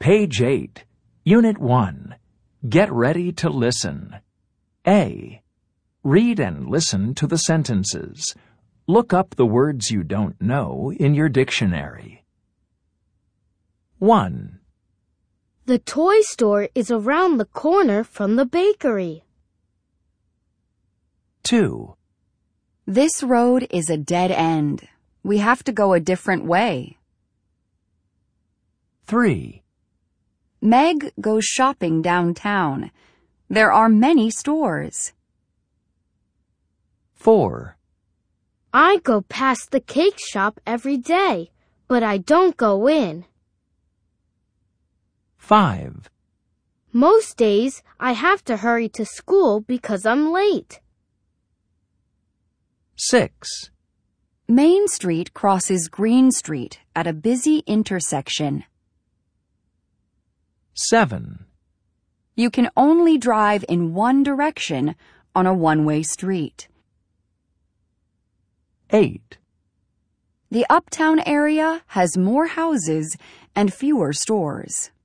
Page 8, Unit 1. Get ready to listen. A. Read and listen to the sentences. Look up the words you don't know in your dictionary. 1. The toy store is around the corner from the bakery. 2. This road is a dead end. We have to go a different way. 3. Meg goes shopping downtown. There are many stores. 4. I go past the cake shop every day, but I don't go in. 5. Most days, I have to hurry to school because I'm late. 6. Main Street crosses Green Street at a busy intersection. 7. You can only drive in one direction on a one-way street. 8. The uptown area has more houses and fewer stores.